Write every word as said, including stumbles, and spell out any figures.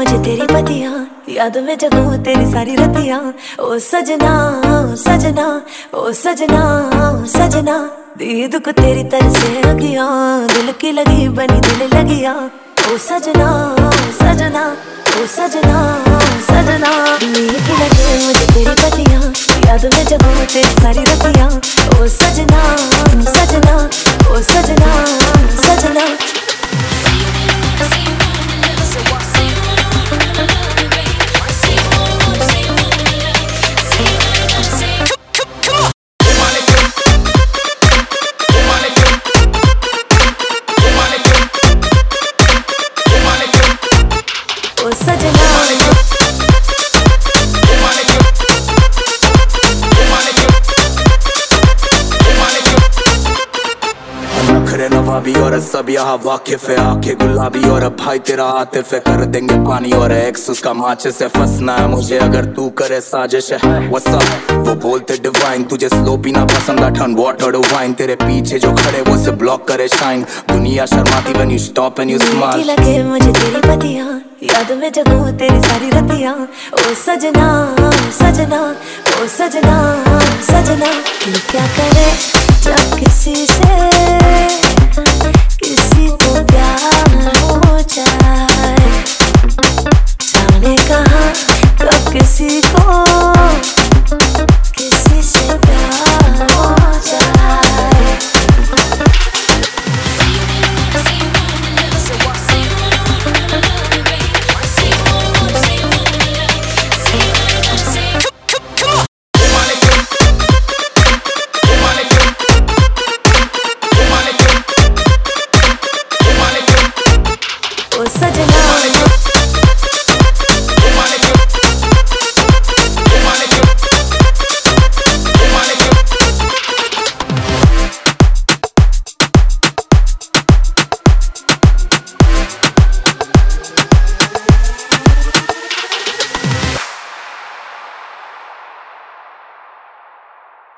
मुझे तेरी पतिया, याद में जगूं तेरी सारी रतिया। ओ सजना ओ सजना ओ सजना ओ सजना, दीद को तेरी तरसे अगिया, दिल की लगी बनी दिल लगिया। ओ सजना ओ सजना ओ सजना ओ सजना, नीक लगे मुझे तेरी पतिया, याद में जगूं तेरी सारी रतिया। ओ सजना ओ सजना ओ सजना ओ सजना। नवाबी और सब यहाँ वाकिफ है, आंखें गुलाबी और भाई तेरा आतिफ है। कर देंगे पानी और एक्स उसका माचे से फंसना है मुझे अगर तू करे साजिश है। What's up? वो बोलते डिवाइन, तुझे स्लो पीना पसंद है, टर्न वाटर टू वाइन। तेरे पीछे जो खड़े वो से ब्लॉक करे शाइन, दुनिया शर्माती when you stop and you smile। लगे मुझे तेरी पतिया, याद में जगूं तेरी सारी रतिया। ओ सजना ओ सजना ओ सजना ओ सजना, दिल क्या करे जब किसी से